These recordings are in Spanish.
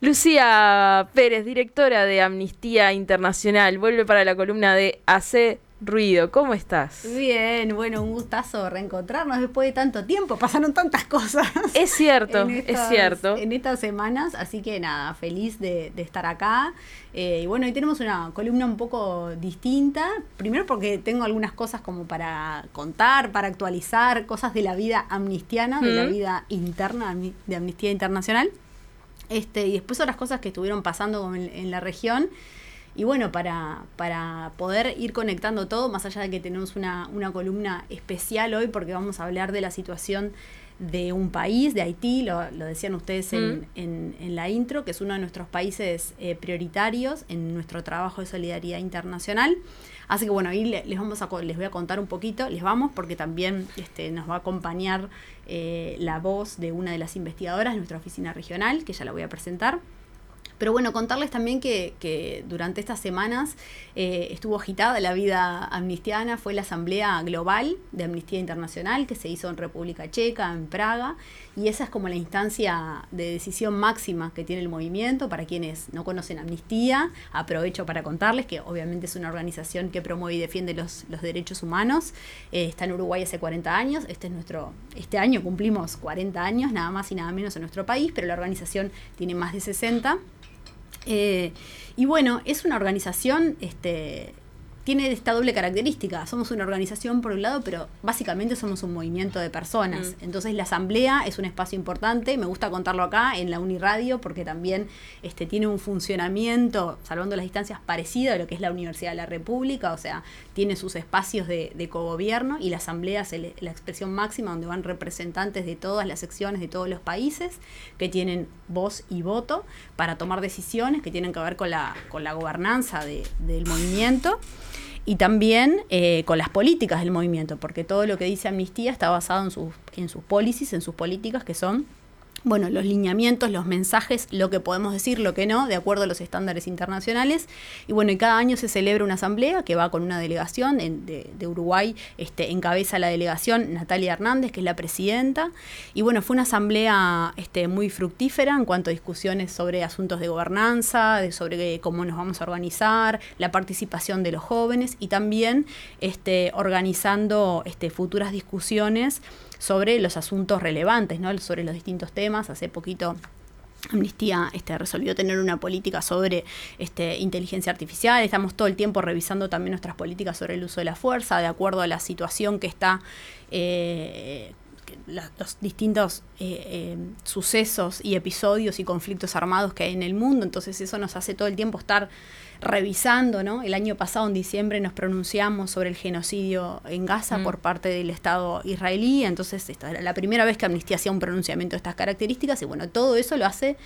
Lucía Pérez, directora de Amnistía Internacional, vuelve para la columna de Hacé Ruido. ¿Cómo estás? Bien, bueno, un gustazo reencontrarnos después de tanto tiempo. Pasaron tantas cosas. Es cierto, es cierto. En estas semanas, así que nada, feliz de estar acá. Y bueno, hoy tenemos una columna un poco distinta. Primero porque tengo algunas cosas como para contar, para actualizar, cosas de la vida amnistiana, de la vida interna de Amnistía Internacional. Y después otras cosas que estuvieron pasando en la región. Y bueno, para poder ir conectando todo, más allá de que tenemos una columna especial hoy, porque vamos a hablar de la situación de un país, de Haití, lo decían ustedes en la intro, que es uno de nuestros países prioritarios en nuestro trabajo de solidaridad internacional. Así que bueno, ahí les voy a contar un poquito, porque también nos va a acompañar la voz de una de las investigadoras de nuestra oficina regional, que ya la voy a presentar. Pero bueno, contarles también que durante estas semanas estuvo agitada la vida amnistiana. Fue la Asamblea Global de Amnistía Internacional que se hizo en República Checa, en Praga, y esa es como la instancia de decisión máxima que tiene el movimiento. Para quienes no conocen Amnistía, aprovecho para contarles que obviamente es una organización que promueve y defiende los derechos humanos. Está en Uruguay hace 40 años, este año cumplimos 40 años, nada más y nada menos en nuestro país, pero la organización tiene más de 60. Y bueno, es una organización, tiene esta doble característica. Somos una organización por un lado, pero básicamente somos un movimiento de personas. Entonces la asamblea es un espacio importante. Me gusta contarlo acá en la Uniradio porque también tiene un funcionamiento, salvando las distancias, parecido a lo que es la Universidad de la República. O sea, tiene sus espacios de cogobierno, y la asamblea es la expresión máxima donde van representantes de todas las secciones de todos los países que tienen voz y voto para tomar decisiones que tienen que ver con la gobernanza del movimiento. Y también con las políticas del movimiento, porque todo lo que dice Amnistía está basado en sus policies, en sus políticas, que son, bueno, los lineamientos, los mensajes, lo que podemos decir, lo que no, de acuerdo a los estándares internacionales. Y bueno, y cada año se celebra una asamblea que va con una delegación de Uruguay, encabeza la delegación Natalia Hernández, que es la presidenta. Y bueno, fue una asamblea muy fructífera en cuanto a discusiones sobre asuntos de gobernanza, sobre cómo nos vamos a organizar, la participación de los jóvenes, y también organizando futuras discusiones sobre los asuntos relevantes, ¿no? Sobre los distintos temas. Hace poquito Amnistía resolvió tener una política sobre inteligencia artificial. Estamos todo el tiempo revisando también nuestras políticas sobre el uso de la fuerza, de acuerdo a la situación que está, los distintos sucesos y episodios y conflictos armados que hay en el mundo. Entonces eso nos hace todo el tiempo estar revisando, ¿no? El año pasado, en diciembre, nos pronunciamos sobre el genocidio en Gaza por parte del Estado israelí. Entonces esta era la primera vez que Amnistía hacía un pronunciamiento de estas características. Y bueno, todo eso lo hacen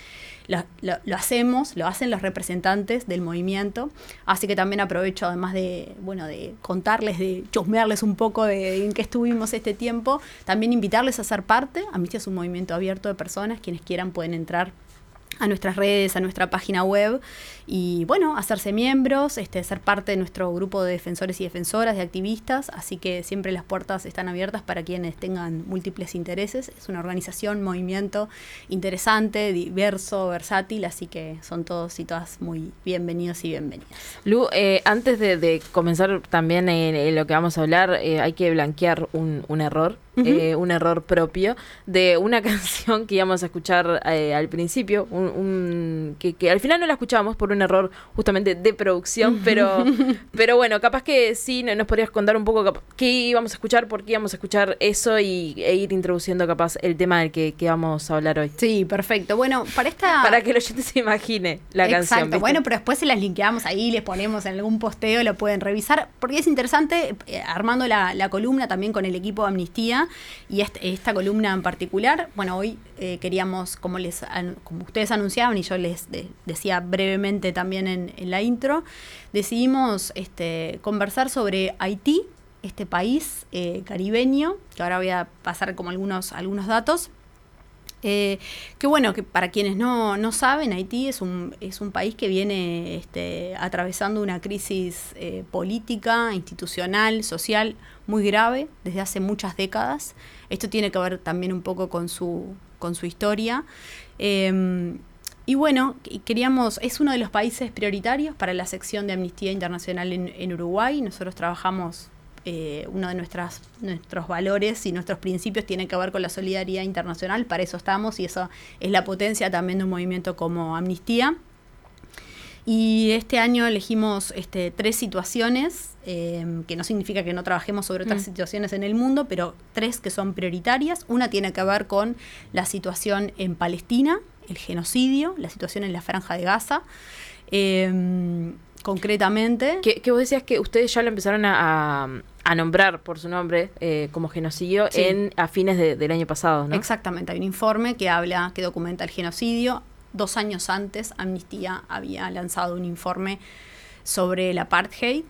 los representantes del movimiento. Así que también aprovecho, además de contarles, de chusmearles un poco de en qué estuvimos este tiempo, también invitarles a ser parte. Amnistía es un movimiento abierto de personas. Quienes quieran pueden entrar a nuestras redes, a nuestra página web, y bueno, hacerse miembros, ser parte de nuestro grupo de defensores y defensoras, de activistas. Así que siempre las puertas están abiertas para quienes tengan múltiples intereses. Es una organización, movimiento interesante, diverso, versátil, así que son todos y todas muy bienvenidos y bienvenidas. Lu, antes de comenzar también en lo que vamos a hablar, hay que blanquear un error. Un error propio de una canción que íbamos a escuchar al principio, que al final no la escuchábamos por un error justamente de producción, pero bueno, capaz que sí nos podrías contar un poco qué íbamos a escuchar, por qué íbamos a escuchar eso e ir introduciendo capaz el tema del que vamos a hablar hoy. Sí, perfecto. Bueno, para que el oyente se imagine la canción. Exacto. Bueno, pero después se las linkeamos ahí, les ponemos en algún posteo, lo pueden revisar, porque es interesante, armando la columna también con el equipo de Amnistía. Y esta columna en particular, bueno, hoy queríamos, como ustedes anunciaban y yo les decía brevemente también en la intro, decidimos conversar sobre Haití, este país caribeño, que ahora voy a pasar como algunos datos. Que bueno, que para quienes no saben, Haití es un país que viene atravesando una crisis política, institucional, social muy grave desde hace muchas décadas. Esto tiene que ver también un poco con su historia. Y bueno, es uno de los países prioritarios para la sección de Amnistía Internacional en Uruguay. Nosotros trabajamos, uno de nuestros valores y nuestros principios tiene que ver con la solidaridad internacional, para eso estamos, y eso es la potencia también de un movimiento como Amnistía. Y este año elegimos 3 situaciones, que no significa que no trabajemos sobre otras situaciones en el mundo, pero 3 que son prioritarias. Una tiene que ver con la situación en Palestina, el genocidio, la situación en la Franja de Gaza. Concretamente... Que vos decías que ustedes ya lo empezaron a nombrar por su nombre como genocidio, sí, a fines del año pasado, ¿no? Exactamente, hay un informe que documenta el genocidio. 2 años antes, Amnistía había lanzado un informe sobre el apartheid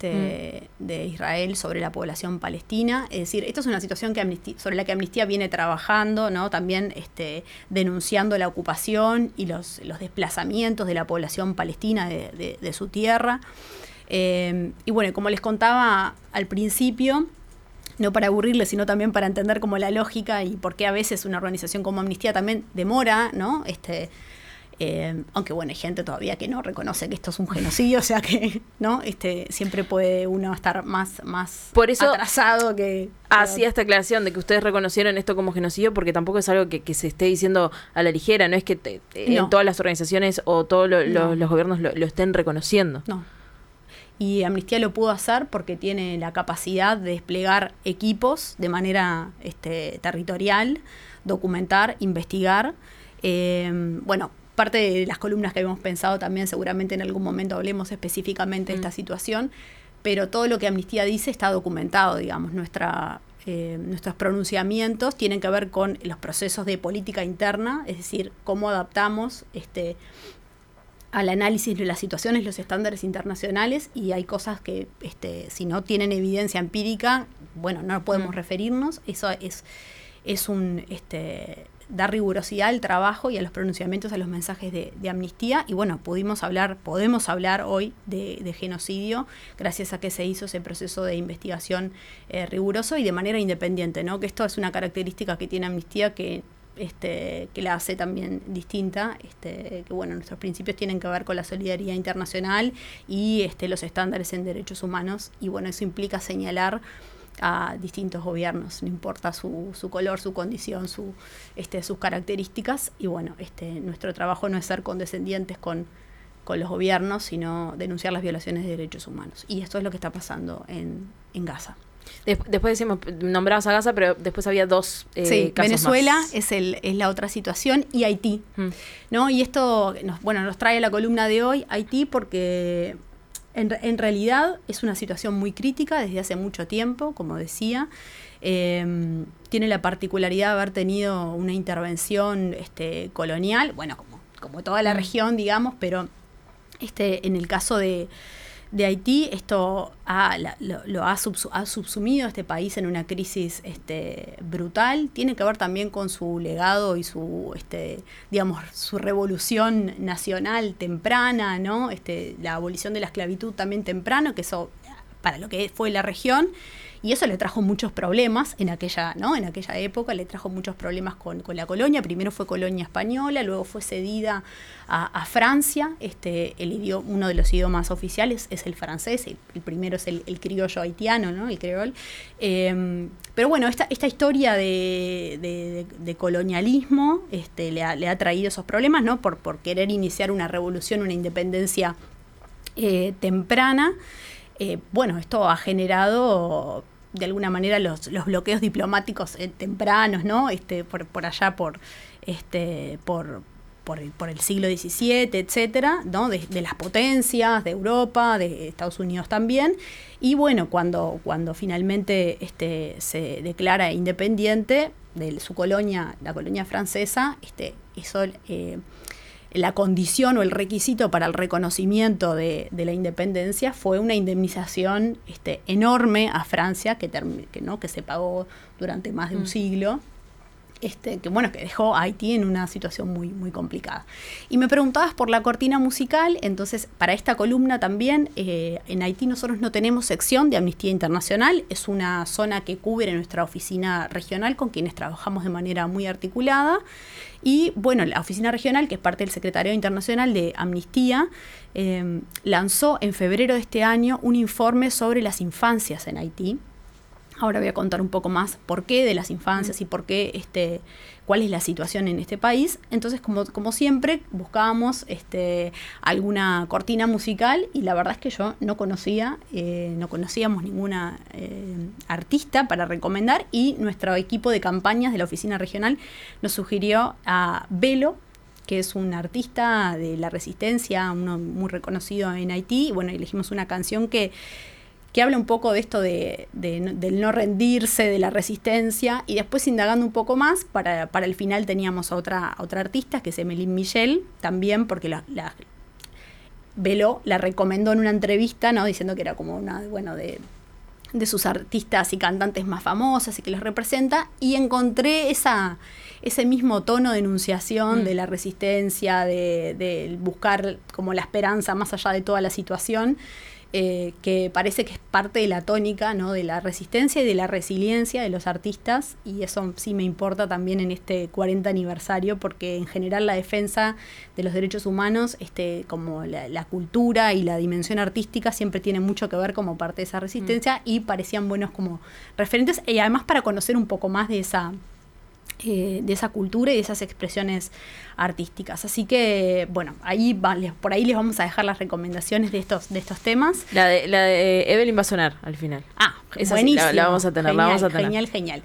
de Israel sobre la población palestina. Es decir, esto es una situación sobre la que Amnistía viene trabajando, ¿no? También denunciando la ocupación y los desplazamientos de la población palestina de su tierra. Y bueno, como les contaba al principio, no para aburrirles, sino también para entender como la lógica y por qué a veces una organización como Amnistía también demora, ¿no? Aunque bueno, hay gente todavía que no reconoce que esto es un genocidio, o sea que, ¿no? Siempre puede uno estar más por eso atrasado que... Hacía esta aclaración de que ustedes reconocieron esto como genocidio, porque tampoco es algo que se esté diciendo a la ligera, no es que en todas las organizaciones o todos los gobiernos lo estén reconociendo. No. Y Amnistía lo pudo hacer porque tiene la capacidad de desplegar equipos de manera territorial, documentar, investigar. Bueno, parte de las columnas que habíamos pensado también, seguramente en algún momento hablemos específicamente de esta situación, pero todo lo que Amnistía dice está documentado, digamos. Nuestros pronunciamientos tienen que ver con los procesos de política interna, es decir, cómo adaptamos al análisis de las situaciones, los estándares internacionales, y hay cosas que si no tienen evidencia empírica, bueno, no podemos referirnos. Eso es un dar rigurosidad al trabajo y a los pronunciamientos, a los mensajes de Amnistía. Y bueno, podemos hablar hoy de genocidio gracias a que se hizo ese proceso de investigación riguroso y de manera independiente, ¿no? Que esto es una característica que tiene Amnistía que la hace también distinta, que bueno, nuestros principios tienen que ver con la solidaridad internacional y los estándares en derechos humanos, y bueno, eso implica señalar a distintos gobiernos, no importa su color, su condición, sus características, y bueno, nuestro trabajo no es ser condescendientes con los gobiernos, sino denunciar las violaciones de derechos humanos, y esto es lo que está pasando en Gaza. Después nombrabas a Gaza, pero después había 2 sí, casos Venezuela más. es la otra situación, y Haití, ¿no? Y esto nos trae a la columna de hoy Haití porque en realidad es una situación muy crítica desde hace mucho tiempo, como decía. Tiene la particularidad de haber tenido una intervención colonial, bueno, como toda la región, digamos, pero en el caso de Haití, esto lo ha subsumido a este país en una crisis brutal. Tiene que ver también con su legado y su revolución nacional temprana, ¿no? La abolición de la esclavitud también temprano, que eso para lo que fue la región. Y eso le trajo muchos problemas en aquella época, le trajo muchos problemas con la colonia. Primero fue colonia española, luego fue cedida a Francia. Uno de los idiomas oficiales es el francés, el primero es el criollo haitiano, ¿no? El creol. Pero bueno, esta historia de colonialismo le ha traído esos problemas, ¿no? Por querer iniciar una revolución, una independencia temprana. Bueno, esto ha generado de alguna manera los bloqueos diplomáticos tempranos, ¿no? Por allá por el siglo XVII, etcétera, ¿no? De las potencias, de Europa, de Estados Unidos también. Y bueno, cuando finalmente se declara independiente de su colonia, la colonia francesa, eso la condición o el requisito para el reconocimiento de la independencia fue una indemnización enorme a Francia que se pagó durante más de un siglo. que bueno, que dejó a Haití en una situación muy, muy complicada. Y me preguntabas por la cortina musical. Entonces, para esta columna también, en Haití nosotros no tenemos sección de Amnistía Internacional, es una zona que cubre nuestra oficina regional con quienes trabajamos de manera muy articulada. Y bueno, la oficina regional, que es parte del Secretariado Internacional de Amnistía, lanzó en febrero de este año un informe sobre las infancias en Haití. Ahora voy a contar un poco más por qué de las infancias y por qué, cuál es la situación en este país. Entonces, como siempre, buscábamos alguna cortina musical y la verdad es que yo no conocíamos ninguna artista para recomendar, y nuestro equipo de campañas de la oficina regional nos sugirió a Velo, que es un artista de la resistencia, uno muy reconocido en Haití. Y bueno, elegimos una canción que habla un poco de esto del no rendirse, de la resistencia, y después, indagando un poco más, para el final teníamos a otra artista, que es Emeline Michel, también porque Velo la recomendó en una entrevista, ¿no? Diciendo que era como una, bueno, de sus artistas y cantantes más famosas y que los representa, y encontré ese mismo tono de enunciación de la resistencia, de buscar como la esperanza más allá de toda la situación, que parece que es parte de la tónica, ¿no? De la resistencia y de la resiliencia de los artistas, y eso sí me importa también en este 40 aniversario, porque en general la defensa de los derechos humanos, como la cultura y la dimensión artística siempre tiene mucho que ver como parte de esa resistencia, y parecían buenos como referentes, y además para conocer un poco más de esa cultura y de esas expresiones artísticas. Así que, bueno, por ahí les vamos a dejar las recomendaciones de estos temas. La de Evelyn va a sonar al final. Esa buenísimo. Sí, la vamos a tener, Genial.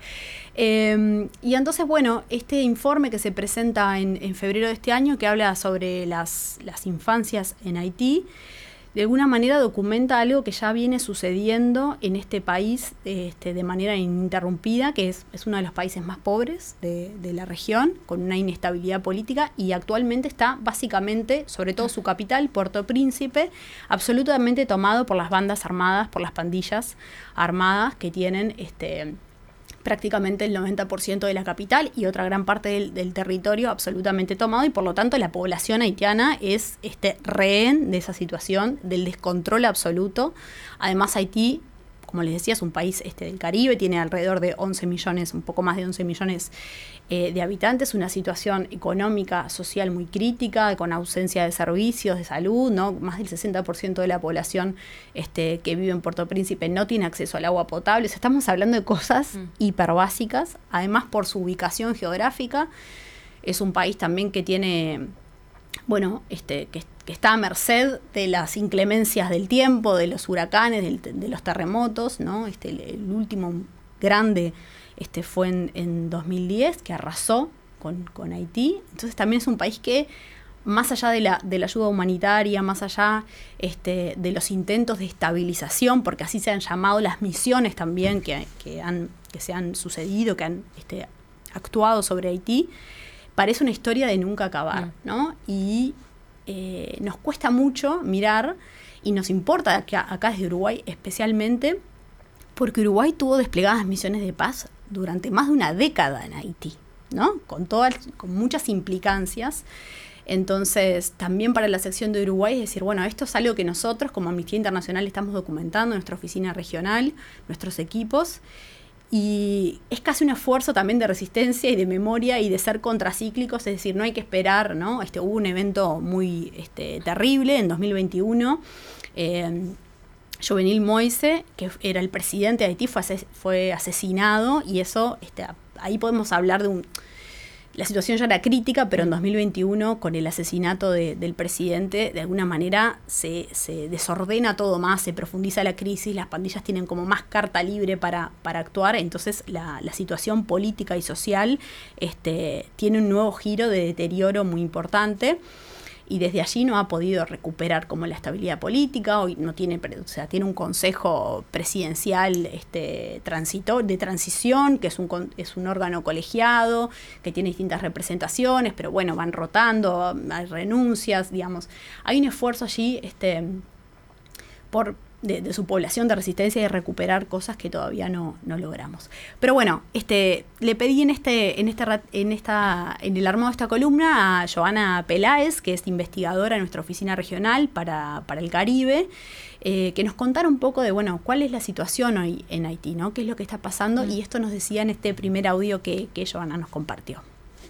Y entonces, bueno, este informe que se presenta en febrero de este año, que habla sobre las infancias en Haití, de alguna manera documenta algo que ya viene sucediendo en este país de manera ininterrumpida, que es uno de los países más pobres de la región, con una inestabilidad política, y actualmente está básicamente, sobre todo su capital, Puerto Príncipe, absolutamente tomado por las bandas armadas, por las pandillas armadas que tienen prácticamente el 90% de la capital y otra gran parte del territorio absolutamente tomado, y por lo tanto la población haitiana es rehén de esa situación, del descontrol absoluto. Además, Haití, como les decía, es un país del Caribe, tiene alrededor de 11 millones, un poco más de 11 millones de habitantes, una situación económica, social muy crítica, con ausencia de servicios de salud, ¿no? Más del 60% de la población que vive en Puerto Príncipe no tiene acceso al agua potable. O sea, estamos hablando de cosas hiperbásicas. Además, por su ubicación geográfica, es un país también que tiene, bueno, que está a merced de las inclemencias del tiempo, de los huracanes, de los terremotos, ¿no? El último grande fue en 2010, que arrasó con Haití. Entonces también es un país que, más allá de la ayuda humanitaria, más allá de los intentos de estabilización, porque así se han llamado las misiones también que se han sucedido, que han actuado sobre Haití, parece una historia de nunca acabar, ¿no? Y nos cuesta mucho mirar, y nos importa acá desde Uruguay especialmente, porque Uruguay tuvo desplegadas misiones de paz durante más de una década en Haití, ¿no? Con muchas implicancias. Entonces, también para la sección de Uruguay es decir, bueno, esto es algo que nosotros como Amnistía Internacional estamos documentando en nuestra oficina regional, nuestros equipos, y es casi un esfuerzo también de resistencia y de memoria y de ser contracíclicos, es decir, no hay que esperar, ¿no? Hubo un evento muy terrible en 2021, Jovenel Moïse, que era el presidente de Haití, fue asesinado, y eso, ahí podemos hablar de la situación ya era crítica, pero en 2021, con el asesinato del presidente, de alguna manera se desordena todo más, se profundiza la crisis, las pandillas tienen como más carta libre para actuar, entonces la situación política y social tiene un nuevo giro de deterioro muy importante. Y desde allí no ha podido recuperar como la estabilidad política. Hoy no tiene, tiene un consejo presidencial de transición, que es un órgano colegiado, que tiene distintas representaciones, pero bueno, van rotando, hay renuncias, digamos. Hay un esfuerzo allí por de su población de resistencia y recuperar cosas que todavía no logramos. Pero bueno, le pedí en el armado de esta columna a Joana Peláez, que es investigadora en nuestra oficina regional para el Caribe, que nos contara un poco de, bueno, cuál es la situación hoy en Haití, ¿no? ¿Qué es lo que está pasando? Y esto nos decía en este primer audio que Joana nos compartió.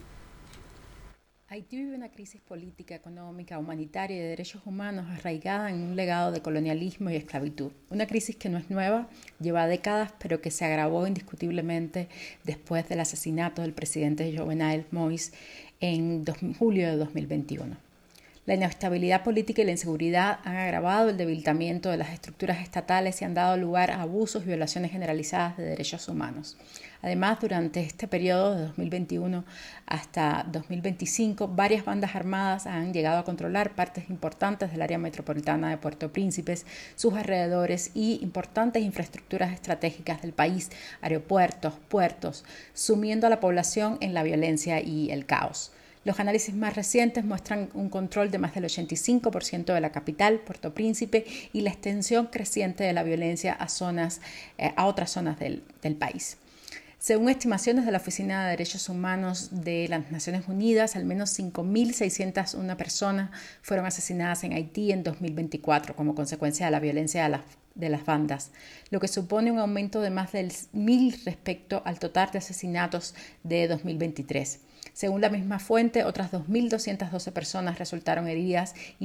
Haití vive una crisis política, económica, humanitaria y de derechos humanos arraigada en un legado de colonialismo y esclavitud. Una crisis que no es nueva, lleva décadas, pero que se agravó indiscutiblemente después del asesinato del presidente Jovenel Moïse en julio de 2021. La inestabilidad política y la inseguridad han agravado el debilitamiento de las estructuras estatales y han dado lugar a abusos y violaciones generalizadas de derechos humanos. Además, durante este periodo de 2021 hasta 2025, varias bandas armadas han llegado a controlar partes importantes del área metropolitana de Puerto Príncipe, sus alrededores y importantes infraestructuras estratégicas del país, aeropuertos, puertos, sumiendo a la población en la violencia y el caos. Los análisis más recientes muestran un control de más del 85% de la capital, Puerto Príncipe, y la extensión creciente de la violencia a otras zonas del país. Según estimaciones de la Oficina de Derechos Humanos de las Naciones Unidas, al menos 5.601 personas fueron asesinadas en Haití en 2024 como consecuencia de la violencia de las bandas, lo que supone un aumento de más del 1.000 respecto al total de asesinatos de 2023. Según la misma fuente, otras 2.212 personas resultaron heridas y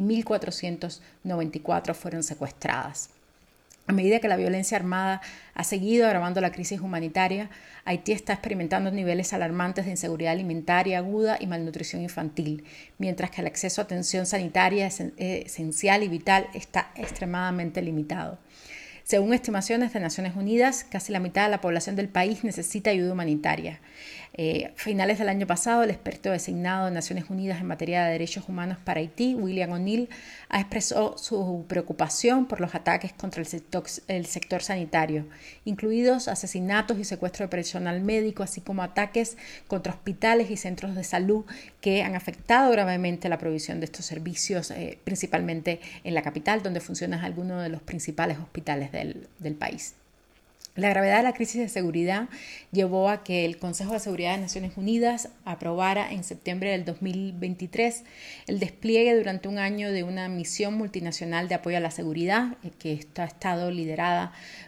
1.494 fueron secuestradas. A medida que la violencia armada ha seguido agravando la crisis humanitaria, Haití está experimentando niveles alarmantes de inseguridad alimentaria aguda y malnutrición infantil, mientras que el acceso a atención sanitaria esencial y vital está extremadamente limitado. Según estimaciones de Naciones Unidas, casi la mitad de la población del país necesita ayuda humanitaria. A finales del año pasado, el experto designado de Naciones Unidas en materia de derechos humanos para Haití, William O'Neill, ha expresado su preocupación por los ataques contra el sector sanitario, incluidos asesinatos y secuestro de personal médico, así como ataques contra hospitales y centros de salud que han afectado gravemente la provisión de estos servicios, principalmente en la capital, donde funcionan algunos de los principales hospitales del país. La gravedad de la crisis de seguridad llevó a que el Consejo de Seguridad de Naciones Unidas aprobara en septiembre del 2023 el despliegue durante un año de una misión multinacional de apoyo a la seguridad que ha estado liderada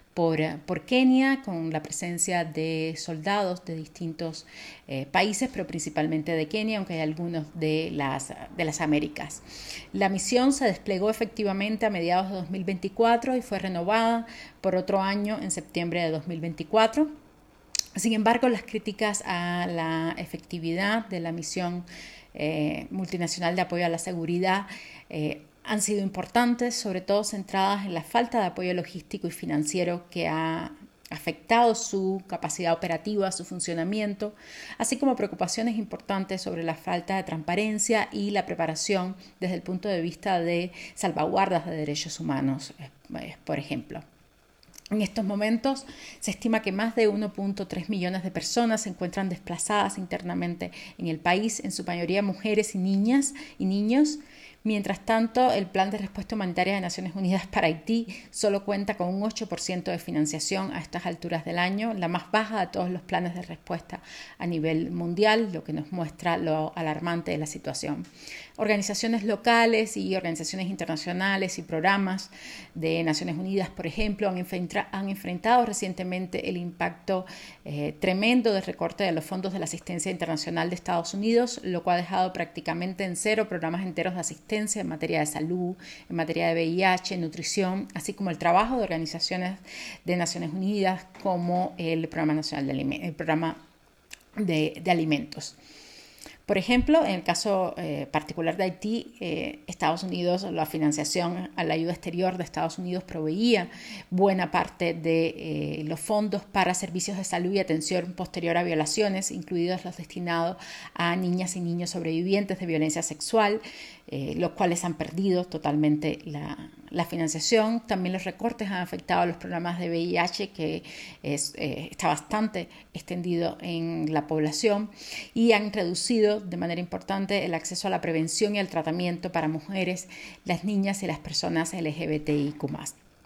por Kenia, con la presencia de soldados de distintos países, pero principalmente de Kenia, aunque hay algunos de las Américas. La misión se desplegó efectivamente a mediados de 2024 y fue renovada por otro año en septiembre de 2024. Sin embargo, las críticas a la efectividad de la misión multinacional de apoyo a la seguridad han sido importantes, sobre todo centradas en la falta de apoyo logístico y financiero que ha afectado su capacidad operativa, su funcionamiento, así como preocupaciones importantes sobre la falta de transparencia y la preparación desde el punto de vista de salvaguardas de derechos humanos, por ejemplo. En estos momentos se estima que más de 1.3 millones de personas se encuentran desplazadas internamente en el país, en su mayoría mujeres y niñas y niños. Mientras tanto, el Plan de Respuesta Humanitaria de Naciones Unidas para Haití solo cuenta con un 8% de financiación a estas alturas del año, la más baja de todos los planes de respuesta a nivel mundial, lo que nos muestra lo alarmante de la situación. Organizaciones locales y organizaciones internacionales y programas de Naciones Unidas, por ejemplo, han enfrentado recientemente el impacto tremendo del recorte de los fondos de la asistencia internacional de Estados Unidos, lo cual ha dejado prácticamente en cero programas enteros de asistencia en materia de salud, en materia de VIH, nutrición, así como el trabajo de organizaciones de Naciones Unidas como el Programa Nacional de Alimentos. Por ejemplo, en el caso particular de Haití, Estados Unidos, la financiación a la ayuda exterior de Estados Unidos proveía buena parte de los fondos para servicios de salud y atención posterior a violaciones, incluidos los destinados a niñas y niños sobrevivientes de violencia sexual, los cuales han perdido totalmente la financiación. También los recortes han afectado a los programas de VIH, que está bastante extendido en la población, y han reducido de manera importante el acceso a la prevención y al tratamiento para mujeres, las niñas y las personas LGBTIQ+.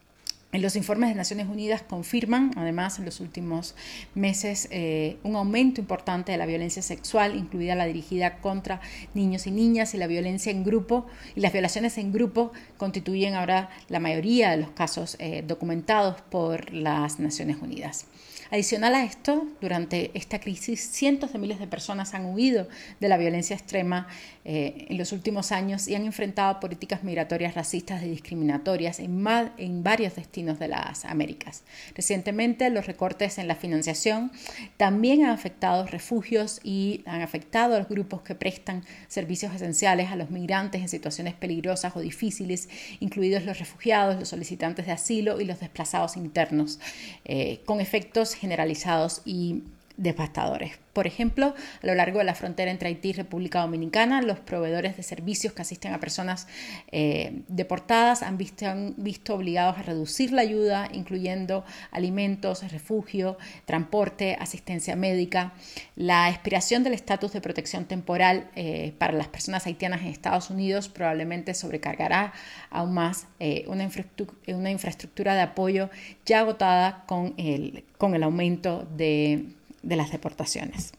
En los informes de Naciones Unidas confirman, además, en los últimos meses, un aumento importante de la violencia sexual, incluida la dirigida contra niños y niñas, y la violencia en grupo, y las violaciones en grupo constituyen ahora la mayoría de los casos documentados por las Naciones Unidas. Adicional a esto, durante esta crisis, cientos de miles de personas han huido de la violencia extrema en los últimos años y han enfrentado políticas migratorias racistas y discriminatorias en varios destinos de las Américas. Recientemente, los recortes en la financiación también han afectado refugios y han afectado a los grupos que prestan servicios esenciales a los migrantes en situaciones peligrosas o difíciles, incluidos los refugiados, los solicitantes de asilo y los desplazados internos, con efectos generalizados y devastadores. Por ejemplo, a lo largo de la frontera entre Haití y República Dominicana, los proveedores de servicios que asisten a personas deportadas han visto obligados a reducir la ayuda, incluyendo alimentos, refugio, transporte, asistencia médica. La expiración del estatus de protección temporal para las personas haitianas en Estados Unidos probablemente sobrecargará aún más una infraestructura de apoyo ya agotada con el aumento de las deportaciones.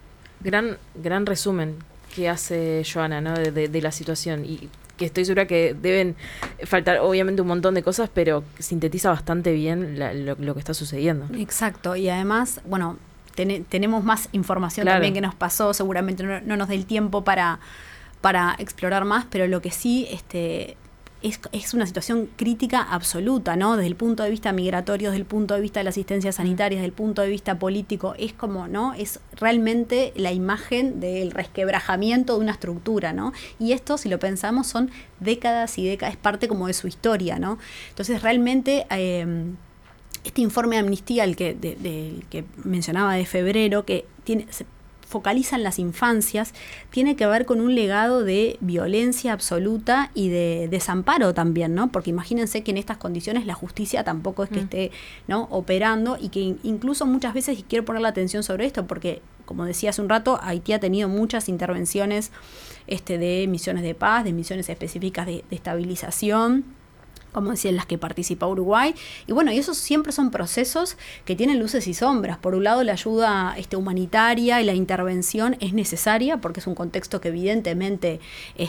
Gran resumen que hace Joana, ¿no? de la situación, y que estoy segura que deben faltar obviamente un montón de cosas, pero sintetiza bastante bien lo que está sucediendo. Exacto, y además, bueno, tenemos más información también que nos pasó, seguramente no nos dé el tiempo para explorar más, pero lo que sí es una situación crítica absoluta, ¿no? Desde el punto de vista migratorio, desde el punto de vista de la asistencia sanitaria, desde el punto de vista político, es como, ¿no? Es realmente la imagen del resquebrajamiento de una estructura, ¿no? Y esto, si lo pensamos, son décadas y décadas, es parte como de su historia, ¿no? Entonces, realmente, este informe de Amnistía, el que mencionaba de febrero, que focaliza en las infancias, tiene que ver con un legado de violencia absoluta y de desamparo también, ¿no? Porque imagínense que en estas condiciones la justicia tampoco es que esté, ¿no?, operando, y que incluso muchas veces, y quiero poner la atención sobre esto, porque como decía hace un rato, Haití ha tenido muchas intervenciones de misiones de paz, de misiones específicas de estabilización, como decía, en las que participa Uruguay, y bueno, y esos siempre son procesos que tienen luces y sombras. Por un lado, la ayuda humanitaria y la intervención es necesaria, porque es un contexto que evidentemente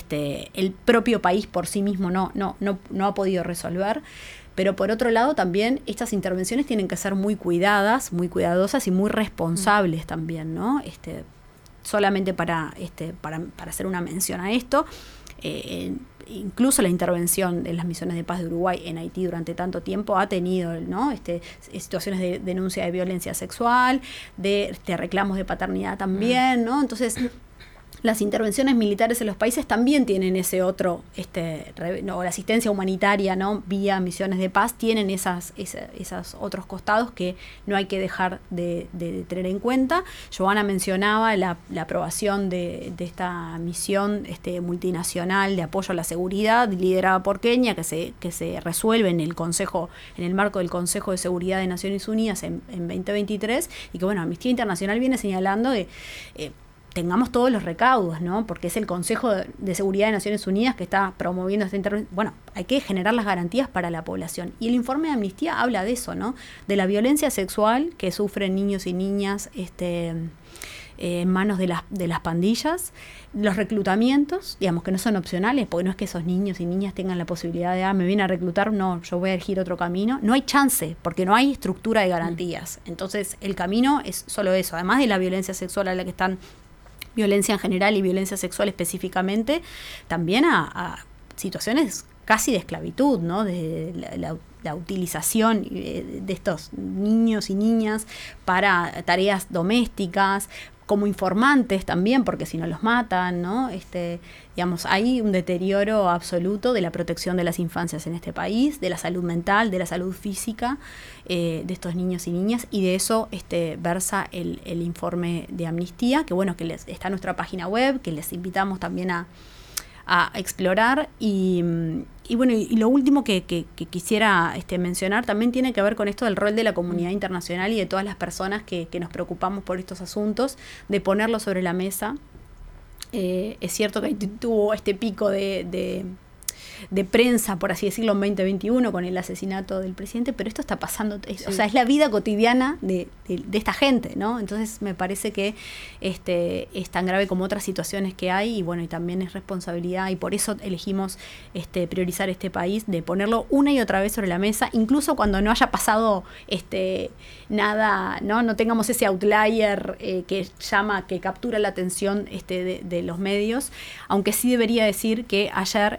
el propio país por sí mismo no ha podido resolver. Pero por otro lado también estas intervenciones tienen que ser muy cuidadas, muy cuidadosas y muy responsables también, ¿no? Solamente para hacer una mención a esto, incluso la intervención de las misiones de paz de Uruguay en Haití durante tanto tiempo ha tenido, ¿no?, situaciones de denuncia de violencia sexual, de reclamos de paternidad también, ¿no? Entonces, las intervenciones militares en los países también tienen ese otro, la asistencia humanitaria, ¿no?, vía misiones de paz, tienen esos otros costados que no hay que dejar de tener en cuenta. Joana mencionaba la aprobación de esta misión multinacional de apoyo a la seguridad, liderada por Kenia, que se resuelve en el marco del Consejo de Seguridad de Naciones Unidas en 2023, y que, bueno, Amnistía Internacional viene señalando que tengamos todos los recaudos, ¿no? Porque es el Consejo de Seguridad de Naciones Unidas que está promoviendo esta intervención. Bueno, hay que generar las garantías para la población. Y el informe de Amnistía habla de eso, ¿no? De la violencia sexual que sufren niños y niñas en manos de las pandillas, los reclutamientos, digamos, que no son opcionales, porque no es que esos niños y niñas tengan la posibilidad de, me viene a reclutar, no, yo voy a elegir otro camino. No hay chance, porque no hay estructura de garantías. Entonces, el camino es solo eso. Además de la violencia sexual a la que están, violencia en general y violencia sexual específicamente, también a situaciones casi de esclavitud, ¿no? De la utilización de estos niños y niñas para tareas domésticas, como informantes también, porque si no los matan, ¿no? Digamos, hay un deterioro absoluto de la protección de las infancias en este país, de la salud mental, de la salud física de estos niños y niñas, y de eso versa el informe de Amnistía, que bueno, que está en nuestra página web, que les invitamos también a explorar. Y bueno, y lo último que quisiera mencionar también tiene que ver con esto del rol de la comunidad internacional y de todas las personas que nos preocupamos por estos asuntos, de ponerlo sobre la mesa. Es cierto que tuvo este pico de de prensa, por así decirlo, en 2021 con el asesinato del presidente, pero esto está pasando, o sea, es la vida cotidiana de esta gente, ¿no? Entonces me parece que es tan grave como otras situaciones que hay, y bueno, y también es responsabilidad, y por eso elegimos priorizar este país, de ponerlo una y otra vez sobre la mesa, incluso cuando no haya pasado nada, no tengamos ese outlier que captura la atención de los medios, aunque sí debería decir que ayer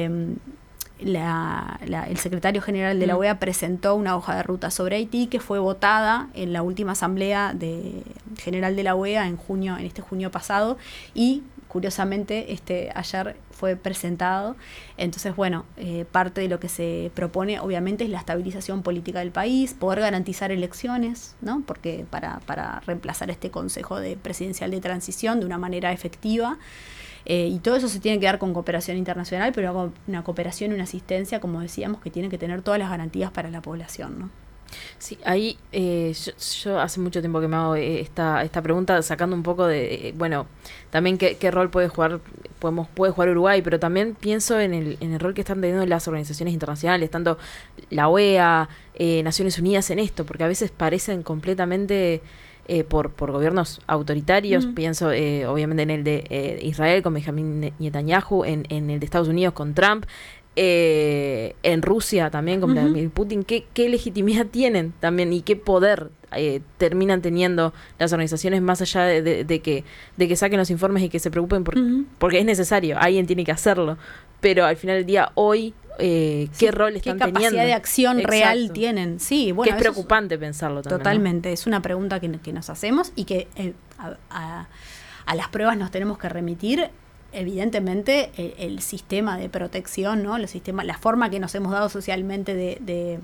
el secretario general de la OEA presentó una hoja de ruta sobre Haití que fue votada en la última asamblea general de la OEA en este junio pasado, y curiosamente ayer fue presentado. Entonces, bueno, parte de lo que se propone obviamente es la estabilización política del país, poder garantizar elecciones, ¿no? Porque para reemplazar este Consejo Presidencial de Transición de una manera efectiva. Y todo eso se tiene que dar con cooperación internacional, pero con una cooperación y una asistencia, como decíamos, que tiene que tener todas las garantías para la población, ¿no? Sí, ahí yo hace mucho tiempo que me hago esta pregunta, sacando un poco de, bueno, también qué rol puede jugar Uruguay, pero también pienso en el rol que están teniendo las organizaciones internacionales, tanto la OEA, Naciones Unidas, en esto, porque a veces parecen completamente... por gobiernos autoritarios, pienso obviamente en el de Israel con Benjamín Netanyahu, en el de Estados Unidos con Trump, en Rusia también con Vladimir Putin. ¿Qué legitimidad tienen también y qué poder terminan teniendo las organizaciones, más allá de que saquen los informes y que se preocupen porque es necesario, alguien tiene que hacerlo, pero al final del día hoy qué rol están teniendo, qué capacidad de acción real tienen. Sí, bueno, que es preocupante pensarlo también. Totalmente, ¿no? Es una pregunta que nos hacemos y que a las pruebas nos tenemos que remitir. Evidentemente el sistema de protección, ¿no? La forma que nos hemos dado socialmente de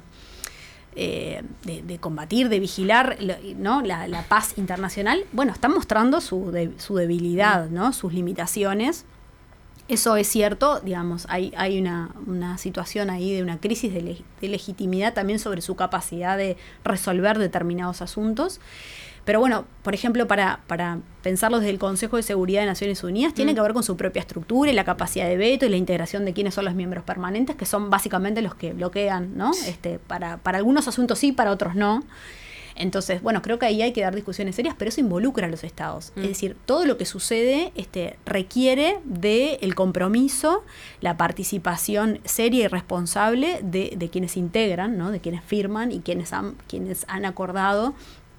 combatir, de vigilar, ¿no? la paz internacional, bueno, están mostrando su debilidad, ¿no? Sus limitaciones. Eso es cierto, digamos, hay una situación ahí de una crisis de legitimidad también sobre su capacidad de resolver determinados asuntos. Pero bueno, por ejemplo, para pensarlo desde el Consejo de Seguridad de Naciones Unidas, tiene que ver con su propia estructura y la capacidad de veto y la integración de quiénes son los miembros permanentes, que son básicamente los que bloquean, ¿no? Para algunos asuntos sí, para otros no. Entonces, bueno, creo que ahí hay que dar discusiones serias, pero eso involucra a los estados. Es decir, todo lo que sucede requiere del compromiso, la participación seria y responsable de quienes integran, ¿no? De quienes firman y quienes han acordado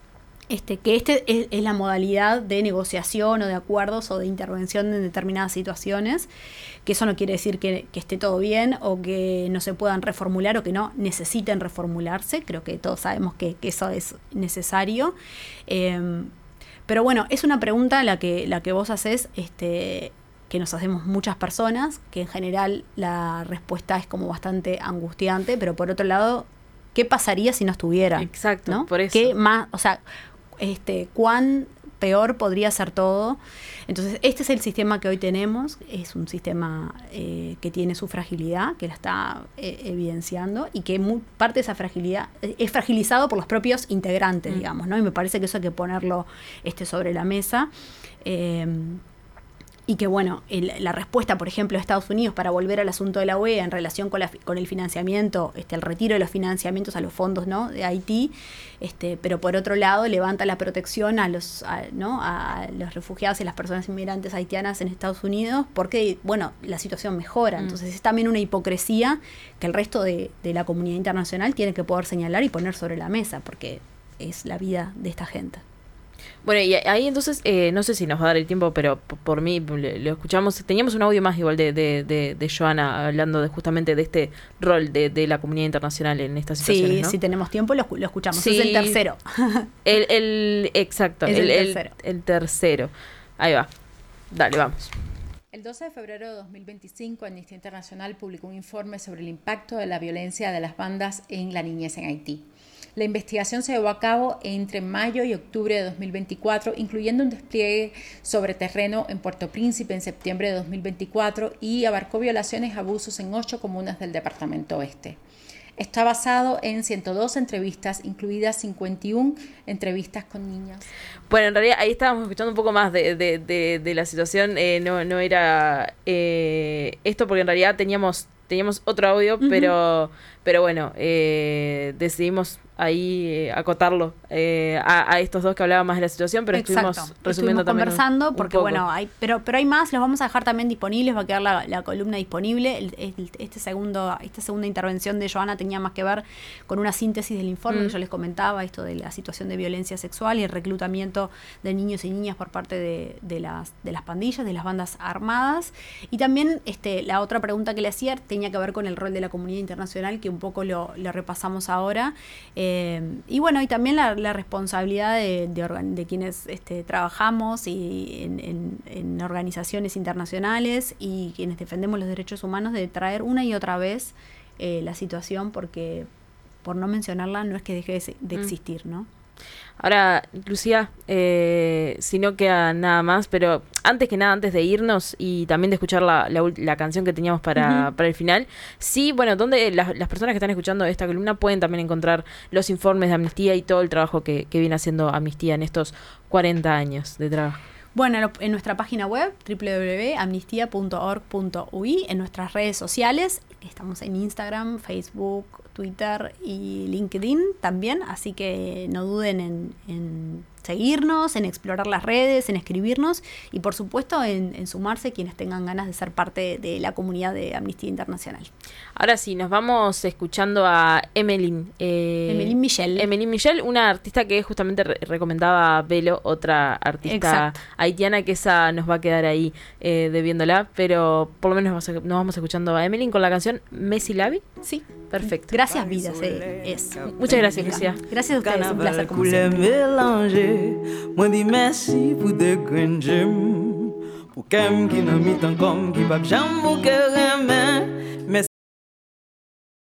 que es la modalidad de negociación o de acuerdos o de intervención en determinadas situaciones, que eso no quiere decir que esté todo bien o que no se puedan reformular o que no necesiten reformularse. Creo que todos sabemos que eso es necesario. Pero bueno, es una pregunta la que vos haces, que nos hacemos muchas personas, que en general la respuesta es como bastante angustiante, pero por otro lado, ¿qué pasaría si no estuvieran? Exacto, ¿no? por eso. ¿Qué más, o sea, cuán peor podría ser todo? Entonces, este es el sistema que hoy tenemos, es un sistema que tiene su fragilidad, que la está evidenciando, y que parte de esa fragilidad es fragilizado por los propios integrantes, digamos, ¿no? Y me parece que eso hay que ponerlo sobre la mesa. Y que, bueno, la respuesta, por ejemplo, de Estados Unidos para volver al asunto de la OEA en relación con el financiamiento, el retiro de los financiamientos a los fondos, ¿no? de Haití, pero por otro lado levanta la protección a los refugiados y las personas inmigrantes haitianas en Estados Unidos, porque, bueno, la situación mejora. Entonces es también una hipocresía que el resto de la comunidad internacional tiene que poder señalar y poner sobre la mesa, porque es la vida de esta gente. Bueno, y ahí entonces, no sé si nos va a dar el tiempo, pero por mí lo escuchamos. Teníamos un audio más igual de Joana hablando justamente de este rol de la comunidad internacional en estas situaciones, ¿no? Si tenemos tiempo lo escuchamos. Sí. Es el tercero. Exacto, es el tercero. El tercero. Ahí va. Dale, vamos. El 12 de febrero de 2025, Amnistía Internacional publicó un informe sobre el impacto de la violencia de las bandas en la niñez en Haití. La investigación se llevó a cabo entre mayo y octubre de 2024, incluyendo un despliegue sobre terreno en Puerto Príncipe en septiembre de 2024 y abarcó violaciones y abusos en 8 comunas del departamento oeste. Está basado en 102 entrevistas, incluidas 51 entrevistas con niños. Bueno, en realidad ahí estábamos escuchando un poco más de la situación. No era esto, porque en realidad teníamos otro audio, pero bueno, decidimos ahí acotarlo a estos dos que hablaban más de la situación, pero estuvimos resumiendo también conversando porque bueno, pero hay más, los vamos a dejar también disponibles, va a quedar la columna disponible. Esta segunda intervención de Joana tenía más que ver con una síntesis del informe que yo les comentaba, esto de la situación de violencia sexual y el reclutamiento de niños y niñas por parte de las pandillas, de las bandas armadas. Y también la otra pregunta que le hacía tenía que ver con el rol de la comunidad internacional, que un poco lo repasamos ahora. Y bueno, y también la responsabilidad de quienes trabajamos y en organizaciones internacionales y quienes defendemos los derechos humanos, de traer una y otra vez la situación, porque por no mencionarla no es que deje de existir, ¿no? Ahora, Lucía, si no queda nada más, pero antes que nada, antes de irnos y también de escuchar la canción que teníamos para el final, sí, bueno, donde las personas que están escuchando esta columna pueden también encontrar los informes de Amnistía y todo el trabajo que viene haciendo Amnistía en estos 40 años de trabajo. Bueno, en nuestra página web, www.amnistia.org.ui, en nuestras redes sociales, estamos en Instagram, Facebook, Twitter y LinkedIn también, así que no duden en seguirnos, en explorar las redes, en escribirnos y por supuesto en sumarse quienes tengan ganas de ser parte de la comunidad de Amnistía Internacional. Ahora sí, nos vamos escuchando a Emeline Michel, una artista que justamente recomendaba Velo, otra artista haitiana, que esa nos va a quedar ahí debiéndola, pero por lo menos nos vamos escuchando a Emeline con la canción Messi Lavi. Sí. Perfecto. Gracias, vidas. Es. Muchas gracias, Lucía. Gracias a ustedes, un placer como siempre. Moi dis merci pour de grandes gemmes, pour qu'elle qui n'a mis tant comme qui va jamais